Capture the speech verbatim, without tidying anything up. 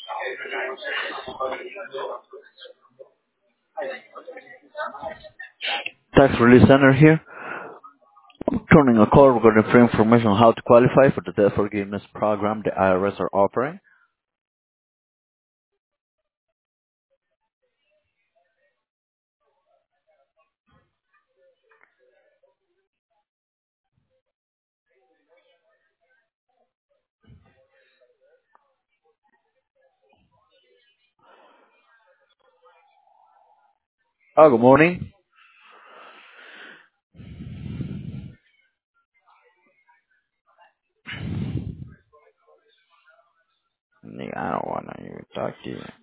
Tax Relief Center here. Turning a call regarding free information on how to qualify for the debt forgiveness program the I R S are offering. Oh, good morning. Yeah, I don't want to even talk to you.